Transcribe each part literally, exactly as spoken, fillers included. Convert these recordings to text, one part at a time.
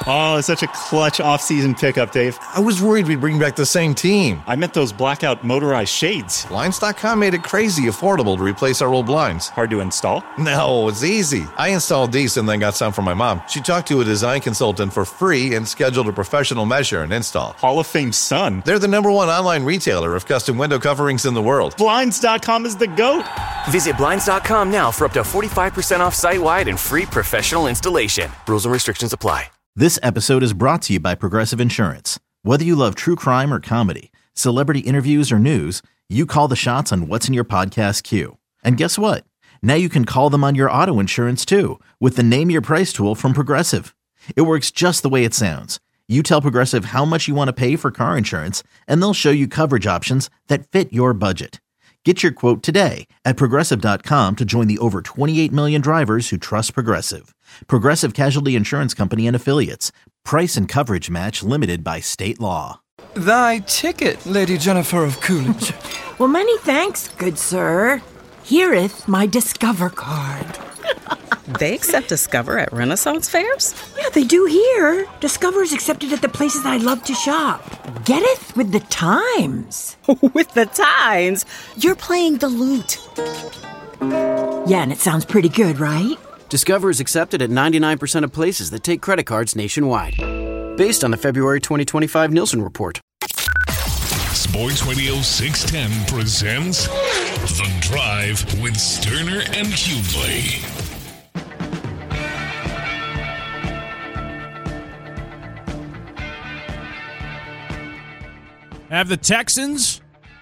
Oh, it's such a clutch off-season pickup, Dave. I was worried we'd bring back the same team. I meant those blackout motorized shades. Blinds dot com made it crazy affordable to replace our old blinds. Hard to install? No, it's easy. I installed these and then got some for my mom. She talked to a design consultant for free and scheduled a professional measure and install. Hall of Fame son. They're the number one online retailer of custom window coverings in the world. Blinds dot com is the GOAT. Visit Blinds dot com now for up to forty-five percent off site-wide and free professional installation. Rules and restrictions apply. This episode is brought to you by Progressive Insurance. Whether you love true crime or comedy, celebrity interviews or news, you call the shots on what's in your podcast queue. And guess what? Now you can call them on your auto insurance too with the Name Your Price tool from Progressive. It works just the way it sounds. You tell Progressive how much you want to pay for car insurance, and they'll show you coverage options that fit your budget. Get your quote today at Progressive dot com to join the over twenty-eight million drivers who trust Progressive. Progressive Casualty Insurance Company and Affiliates. Price and coverage match limited by state law. Thy ticket, Lady Jennifer of Coolidge. Well, many thanks, good sir. Hereeth my Discover card. They accept Discover at Renaissance fairs? Yeah, they do here. Discover is accepted at the places I love to shop. Getteth with the times. With the times? You're playing the lute. Yeah, and it sounds pretty good, right? Discover is accepted at ninety-nine percent of places that take credit cards nationwide. Based on the February twenty twenty-five Nielsen report. Sports Radio six ten presents The Drive with Sterner and Hughley. Have the Texans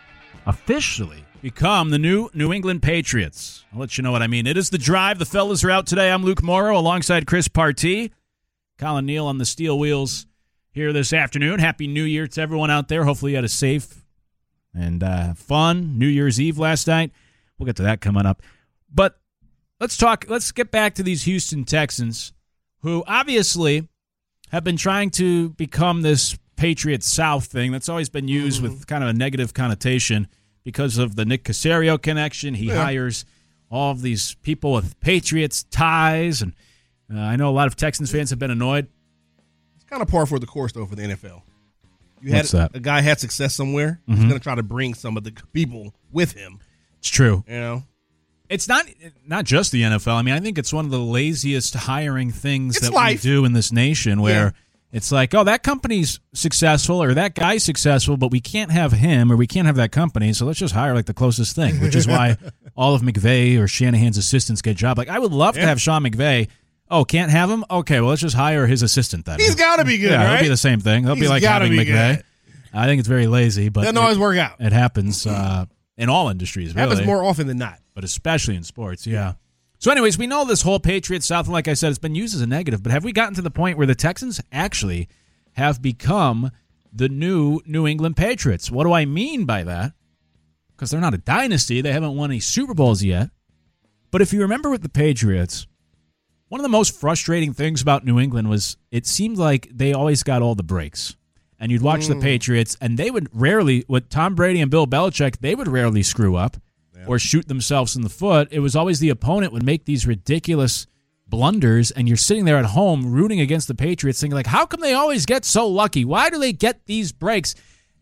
officially become the new New England Patriots? I'll let you know what I mean. It is The Drive. The fellas are out today. I'm Luke Morrow alongside Chris Partee. Colin Neal on the steel wheels here this afternoon. Happy New Year to everyone out there. Hopefully you had a safe and uh, fun New Year's Eve last night. We'll get to that coming up. But let's talk. Let's get back to these Houston Texans, who obviously have been trying to become this Patriots South thing that's always been used mm-hmm. with kind of a negative connotation because of the Nick Caserio connection. He yeah. hires all of these people with Patriots ties, and uh, I know a lot of Texans fans have been annoyed. It's kind of par for the course, though, for the N F L. You What's had that? A guy had success somewhere. Mm-hmm. He's going to try to bring some of the people with him. It's true. You know, it's not not just the N F L. I mean, I think it's one of the laziest hiring things it's that life. we do in this nation, where. Yeah. It's like, oh, that company's successful or that guy's successful, but we can't have him or we can't have that company, so let's just hire like the closest thing, which is why all of McVay or Shanahan's assistants get jobs. Like, I would love yeah. to have Sean McVay. Oh, can't have him? Okay, well, let's just hire his assistant then. He's got to be good, yeah, right? It'll be the same thing. They'll He's be like having be McVay. Good. I think it's very lazy, but doesn't always work out. It happens uh, in all industries, really. It happens more often than not. But especially in sports, yeah. So anyways, we know this whole Patriots South, and like I said, it's been used as a negative, but have we gotten to the point where the Texans actually have become the new New England Patriots? What do I mean by that? Because they're not a dynasty. They haven't won any Super Bowls yet. But if you remember with the Patriots, one of the most frustrating things about New England was it seemed like they always got all the breaks. And you'd watch mm. the Patriots, and they would rarely, with Tom Brady and Bill Belichick, they would rarely screw up yeah. or shoot themselves in the foot. It was always the opponent would make these ridiculous blunders, and you're sitting there at home rooting against the Patriots thinking, like, how come they always get so lucky? Why do they get these breaks?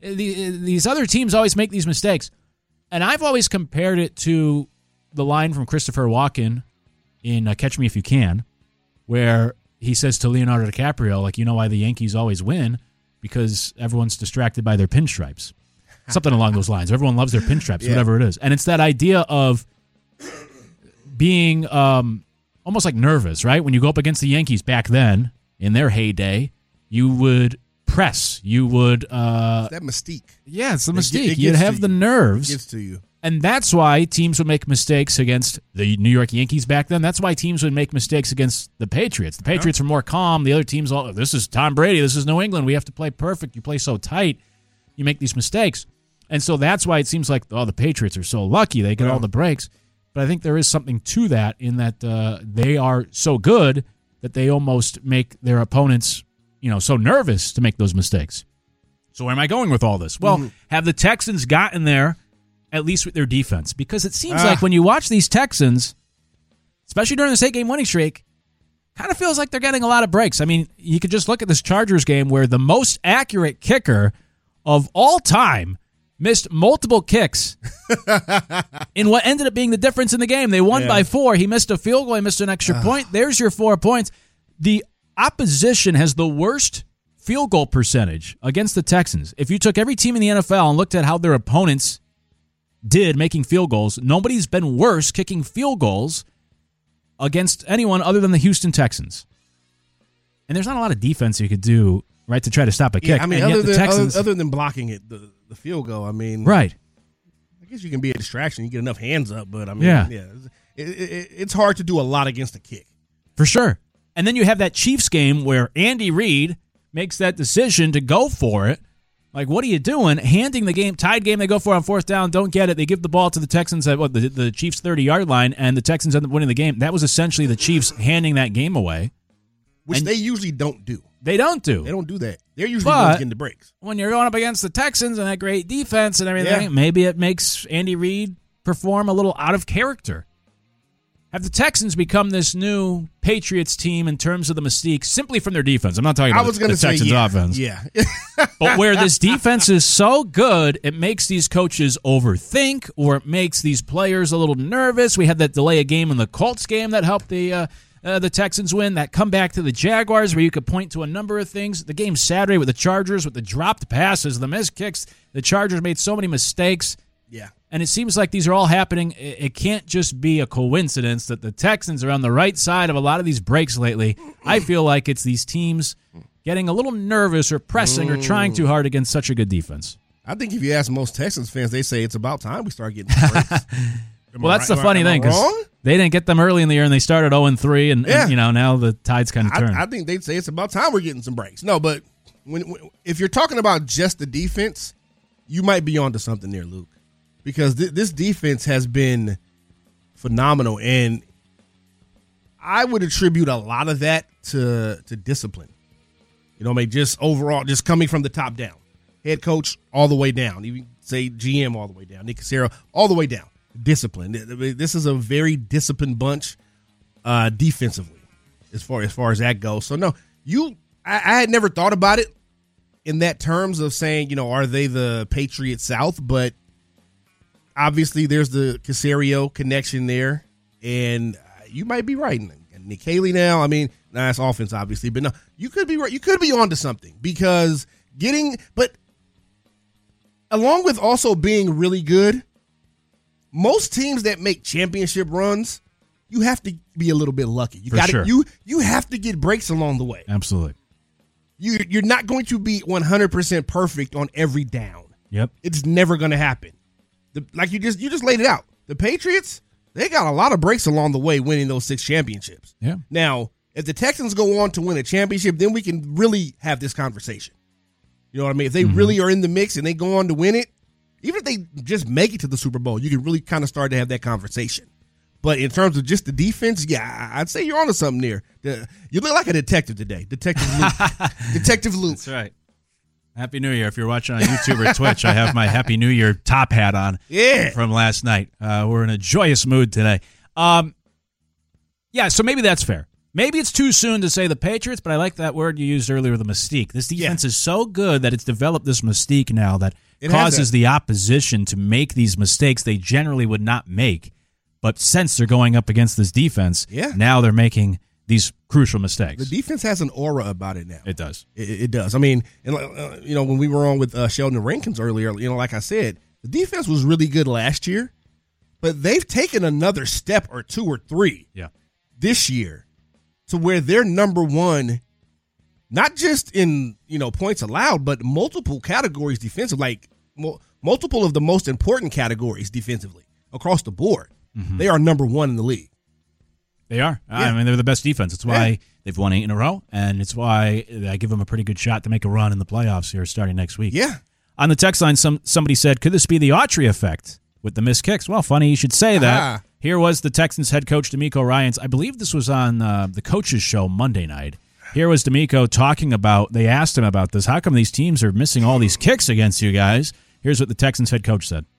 These other teams always make these mistakes. And I've always compared it to the line from Christopher Walken in uh, Catch Me If You Can, where he says to Leonardo DiCaprio, like, you know why the Yankees always win? Because everyone's distracted by their pinstripes. Something along those lines. Everyone loves their pinstripes, yeah. whatever it is. And it's that idea of being um, almost like nervous, right? When you go up against the Yankees back then, in their heyday, you would press. You would... Uh, that mystique. Yeah, it's the it mystique. Get, You'd have the you. nerves. It gets to you. And that's why teams would make mistakes against the New York Yankees back then. That's why teams would make mistakes against the Patriots. The Patriots yeah. were more calm. The other teams, all this is Tom Brady. This is New England. We have to play perfect. You play so tight. You make these mistakes. And so that's why it seems like, oh, the Patriots are so lucky. They get yeah. all the breaks. But I think there is something to that in that uh, they are so good that they almost make their opponents, you know, so nervous to make those mistakes. So where am I going with all this? Well, mm-hmm. have the Texans gotten there, at least with their defense? Because it seems ah. like when you watch these Texans, especially during this eight-game winning streak, kind of feels like they're getting a lot of breaks. I mean, you could just look at this Chargers game where the most accurate kicker of all time missed multiple kicks in what ended up being the difference in the game. They won yeah. by four. He missed a field goal. He missed an extra uh. point. There's your four points. The opposition has the worst field goal percentage against the Texans. If you took every team in the N F L and looked at how their opponents did making field goals, nobody's been worse kicking field goals against anyone other than the Houston Texans. And there's not a lot of defense you could do, right, to try to stop a kick. Yeah, I mean, and other yet than, the Texans, other, other than blocking it, the, the field goal, I mean. Right. I guess you can be a distraction. You get enough hands up, but I mean, yeah, yeah it, it, it's hard to do a lot against a kick. For sure. And then you have that Chiefs game where Andy Reid makes that decision to go for it. Like, what are you doing? Handing the game, tied game, they go for it on fourth down, don't get it. They give the ball to the Texans at what the, the Chiefs' thirty-yard line, and the Texans end up winning the game. That was essentially the Chiefs handing that game away. Which and they usually don't do. They don't do. They don't do that. They're usually but getting the breaks. When you're going up against the Texans and that great defense and everything, yeah. maybe it makes Andy Reid perform a little out of character. Have the Texans become this new Patriots team in terms of the mystique simply from their defense? I'm not talking about I was the, the say, Texans yeah, offense. Yeah. But where this defense is so good, it makes these coaches overthink, or it makes these players a little nervous. We had that delay a game in the Colts game that helped the uh, uh, the Texans win. That comeback to the Jaguars where you could point to a number of things. The game Saturday with the Chargers with the dropped passes, the missed kicks. The Chargers made so many mistakes. Yeah. And it seems like these are all happening. It can't just be a coincidence that the Texans are on the right side of a lot of these breaks lately. I feel like it's these teams getting a little nervous or pressing mm. or trying too hard against such a good defense. I think if you ask most Texans fans, they say it's about time we start getting breaks. Well, that's right? the funny am I, thing, because they didn't get them early in the year and they started oh and three, and, yeah. and you know now the tide's kind of turned. I, I think they'd say it's about time we're getting some breaks. No, but when, when if you're talking about just the defense, you might be onto something there, Luke. Because th- this defense has been phenomenal, and I would attribute a lot of that to to discipline. You know, I mean, just overall, just coming from the top down, head coach all the way down, even say G M all the way down, Nick Caserio all the way down. Discipline. This is a very disciplined bunch uh, defensively, as far as far as that goes. So no, you, I, I had never thought about it in that terms of saying, you know, are they the Patriots South, but obviously, there's the Caserio connection there, and you might be right. And Nick Haley now, I mean, nah, that's offense, obviously, but no, you could be right. You could be onto something because getting, but along with also being really good, most teams that make championship runs, you have to be a little bit lucky. You got sure. you you have to get breaks along the way. Absolutely. You you're not going to be one hundred percent perfect on every down. Yep. It's never going to happen. The, like you just you just laid it out. The Patriots, they got a lot of breaks along the way winning those six championships. Yeah. Now, if the Texans go on to win a championship, then we can really have this conversation. You know what I mean? If they mm-hmm. really are in the mix and they go on to win it, even if they just make it to the Super Bowl, you can really kind of start to have that conversation. But in terms of just the defense, yeah, I'd say you're onto something there. The, you look like a detective today. Detective Luke. Detective Luke. That's right. Happy New Year. If you're watching on YouTube or Twitch, I have my Happy New Year top hat on yeah. from last night. Uh, we're in a joyous mood today. Um, yeah, so maybe that's fair. Maybe it's too soon to say the Patriots, but I like that word you used earlier, the mystique. This defense yeah. is so good that it's developed this mystique now that it causes the opposition to make these mistakes they generally would not make. But since they're going up against this defense, yeah. now they're making these crucial mistakes. The defense has an aura about it now. It does. It, it does. I mean, and uh, you know, when we were on with uh, Sheldon Rankins earlier, you know, like I said, the defense was really good last year, but they've taken another step or two or three yeah. this year to where they're number one, not just in, you know, points allowed, but multiple categories defensive, like mo- multiple of the most important categories defensively across the board. Mm-hmm. They are number one in the league. They are. Yeah. I mean, they're the best defense. It's why yeah. they've won eight in a row, and it's why I give them a pretty good shot to make a run in the playoffs here starting next week. Yeah. On the text line, some somebody said, could this be the Autry effect with the missed kicks? Well, funny you should say that. Uh-huh. Here was the Texans head coach, DeMeco Ryans. I believe this was on uh, the coaches show Monday night. Here was DeMeco talking about, they asked him about this. How come these teams are missing all these kicks against you guys? Here's what the Texans head coach said.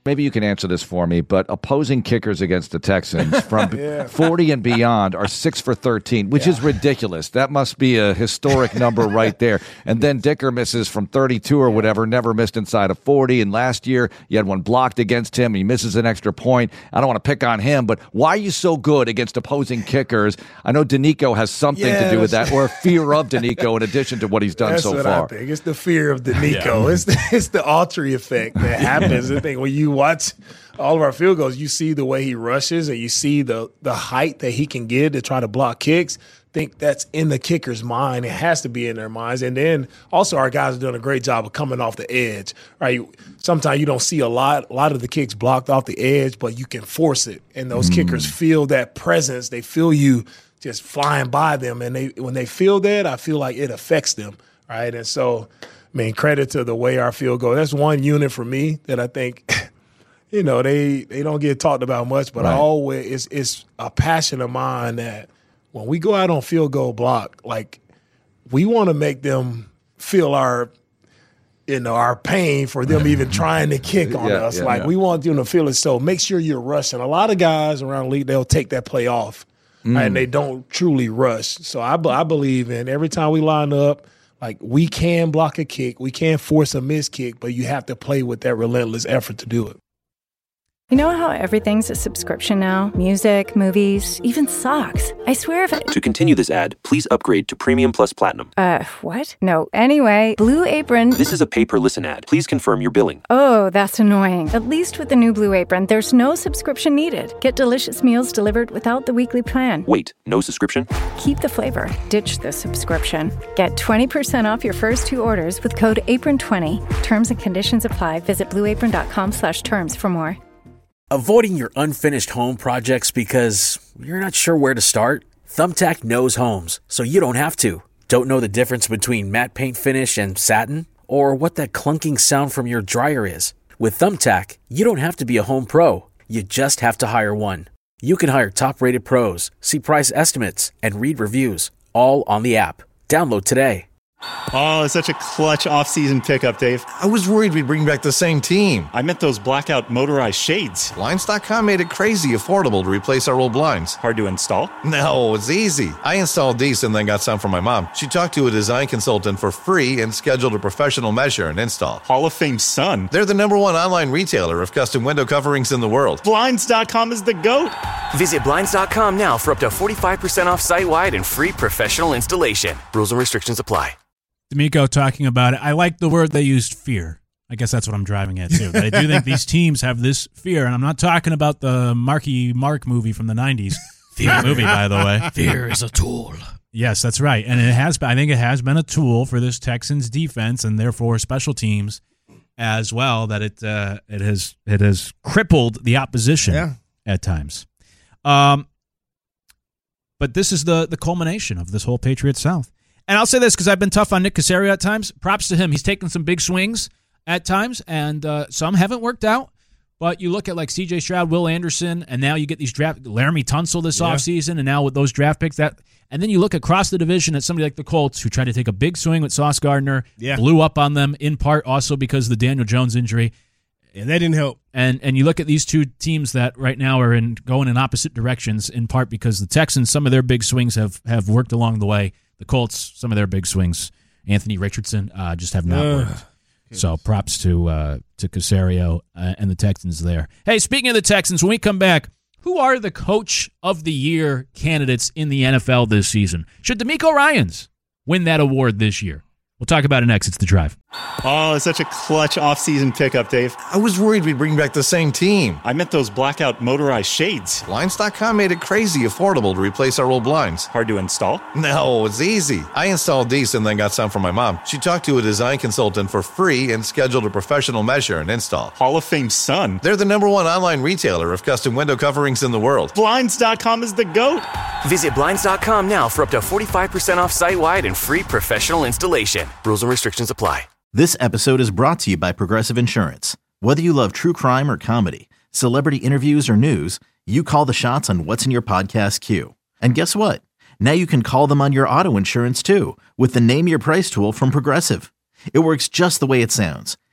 maybe you can answer this for me, but opposing kickers against the Texans from yeah. forty and beyond are six for thirteen, which yeah. is ridiculous. That must be a historic number right there. And then Dicker misses from thirty-two or whatever, never missed inside of forty. And last year, you had one blocked against him. He misses an extra point. I don't want to pick on him, but why are you so good against opposing kickers? I know Danico has something yeah, to do with that, or a fear of Danico in addition to what he's done that's so what far. I think. It's the fear of Danico. Yeah. It's the, it's the Autry effect that happens. I think when you watch all of our field goals, you see the way he rushes and you see the the height that he can get to try to block kicks. I think that's in the kicker's mind. It has to be in their minds. And then also our guys are doing a great job of coming off the edge, right? Sometimes you don't see a lot, a lot of the kicks blocked off the edge, but you can force it. And those mm. kickers feel that presence. They feel you just flying by them. And they when they feel that, I feel like it affects them, right? And so, I mean, credit to the way our field goes. That's one unit for me that I think – you know, they, they don't get talked about much, but right. I always it's, it's a passion of mine that when we go out on field goal block, like we want to make them feel our, you know, our pain for them even trying to kick on yeah, us. Yeah, like yeah. we want them to feel it. So make sure you're rushing. A lot of guys around the league, they'll take that play off, mm. right, and they don't truly rush. So I, I believe in every time we line up, like we can block a kick, we can force a missed kick, but you have to play with that relentless effort to do it. You know how everything's a subscription now? Music, movies, even socks. I swear if I... To continue this ad, please upgrade to Premium Plus Platinum. Uh, what? No. Anyway, Blue Apron... This is a pay-per-listen ad. Please confirm your billing. Oh, that's annoying. At least with the new Blue Apron, there's no subscription needed. Get delicious meals delivered without the weekly plan. Wait, no subscription? Keep the flavor. Ditch the subscription. Get twenty percent off your first two orders with code apron twenty. Terms and conditions apply. Visit blueapron.com slash terms for more. Avoiding your unfinished home projects because you're not sure where to start? Thumbtack knows homes, so you don't have to. Don't know the difference between matte paint finish and satin? Or what that clunking sound from your dryer is? With Thumbtack, you don't have to be a home pro. You just have to hire one. You can hire top-rated pros, see price estimates, and read reviews, all on the app. Download today. Oh, it's such a clutch off-season pickup, Dave. I was worried we'd bring back the same team. I meant those blackout motorized shades. Blinds dot com made it crazy affordable to replace our old blinds. Hard to install? No, it's easy. I installed these and then got some from my mom. She talked to a design consultant for free and scheduled a professional measure and install. Hall of Fame son. They're the number one online retailer of custom window coverings in the world. Blinds dot com is the GOAT. Visit Blinds dot com now for up to forty-five percent off site-wide and free professional installation. Rules and restrictions apply. D'Amico talking about it. I like the word they used, fear. I guess that's what I'm driving at, too. But I do think these teams have this fear, and I'm not talking about the Marky Mark movie from the nineties. Fear movie, by the way. Fear is a tool. Yes, that's right. And it has. I think it has been a tool for this Texans defense and therefore special teams as well, that it uh, it has it has crippled the opposition yeah. at times. Um, but this is the the culmination of this whole Patriots South. And I'll say this because I've been tough on Nick Caserio at times. Props to him. He's taken some big swings at times, and uh, some haven't worked out. But you look at like C J Stroud, Will Anderson, and now you get these draft Laramie Tunsil this yeah. offseason, and now with those draft picks. that, And then you look across the division at somebody like the Colts, who tried to take a big swing with Sauce Gardner, yeah. blew up on them, in part also because of the Daniel Jones injury. And that didn't help. And and you look at these two teams that right now are in going in opposite directions, in part because the Texans, some of their big swings have, have worked along the way. The Colts, some of their big swings, Anthony Richardson, uh, just have not worked. Uh, so props to uh, to Caserio uh, and the Texans there. Hey, speaking of the Texans, when we come back, who are the Coach of the Year candidates in the N F L this season? Should DeMeco Ryans win that award this year? We'll talk about it next. It's The Drive. Oh, it's such a clutch off-season pickup, Dave. I was worried we'd bring back the same team. I meant those blackout motorized shades. Blinds dot com made it crazy affordable to replace our old blinds. Hard to install? No, it's easy. I installed these and then got some from my mom. She talked to a design consultant for free and scheduled a professional measure and install. Hall of Fame son. They're the number one online retailer of custom window coverings in the world. Blinds dot com is the GOAT. Visit Blinds dot com now for up to forty-five percent off site-wide and free professional installation. Rules and restrictions apply. This episode is brought to you by Progressive Insurance. Whether you love true crime or comedy, celebrity interviews or news, you call the shots on what's in your podcast queue. And guess what? Now you can call them on your auto insurance too with the Name Your Price tool from Progressive. It works just the way it sounds.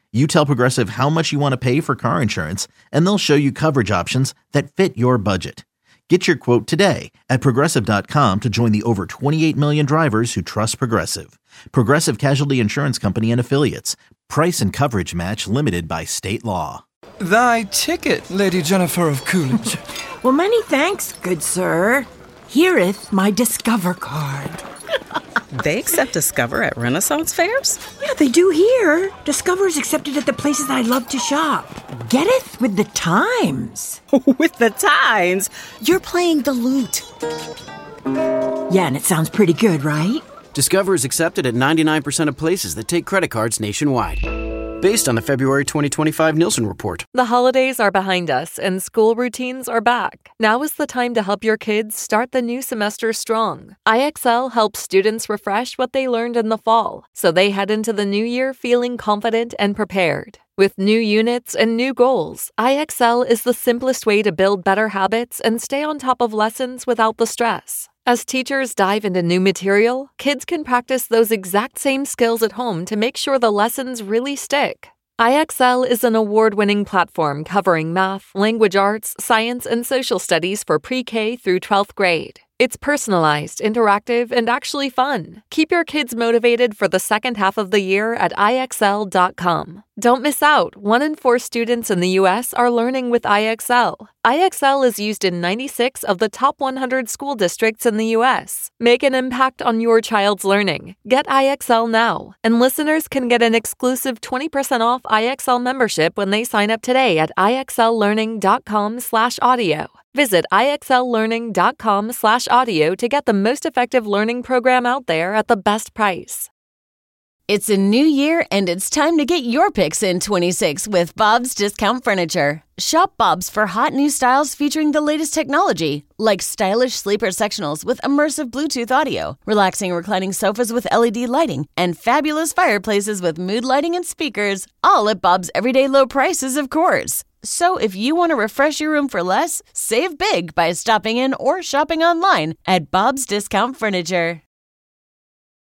You tell Progressive how much you want to pay for car insurance, and they'll show you coverage options that fit your budget. Get your quote today at Progressive dot com to join the over twenty-eight million drivers who trust Progressive. Progressive Casualty Insurance Company and Affiliates. Price and coverage match limited by state law. Thy ticket, Lady Jennifer of Coolidge. Well, many thanks, good sir. Hereeth my Discover card. They accept Discover at Renaissance fairs? Yeah, they do here. Discover's accepted at the places I love to shop. Getteth with the times. With the times? You're playing the lute. Yeah, and it sounds pretty good, right? Discover is accepted at ninety-nine percent of places that take credit cards nationwide. Based on the February twenty twenty-five Nielsen report. The holidays are behind us and school routines are back. Now is the time to help your kids start the new semester strong. I X L helps students refresh what they learned in the fall, so they head into the new year feeling confident and prepared. With new units and new goals, I X L is the simplest way to build better habits and stay on top of lessons without the stress. As teachers dive into new material, kids can practice those exact same skills at home to make sure the lessons really stick. I X L is an award-winning platform covering math, language arts, science, and social studies for pre-K through twelfth grade. It's personalized, interactive, and actually fun. Keep your kids motivated for the second half of the year at I X L dot com. Don't miss out. One in four students in the U S are learning with I X L. I X L is used in ninety-six of the top one hundred school districts in the U S. Make an impact on your child's learning. Get I X L now. And listeners can get an exclusive twenty percent off I X L membership when they sign up today at I X L learning dot com slash audio. Visit I X L learning dot com slash audio to get the most effective learning program out there at the best price. It's a new year, and it's time to get your picks in twenty-six with Bob's Discount Furniture. Shop Bob's for hot new styles featuring the latest technology, like stylish sleeper sectionals with immersive Bluetooth audio, relaxing reclining sofas with L E D lighting, and fabulous fireplaces with mood lighting and speakers, all at Bob's everyday low prices, of course. So if you want to refresh your room for less, save big by stopping in or shopping online at Bob's Discount Furniture.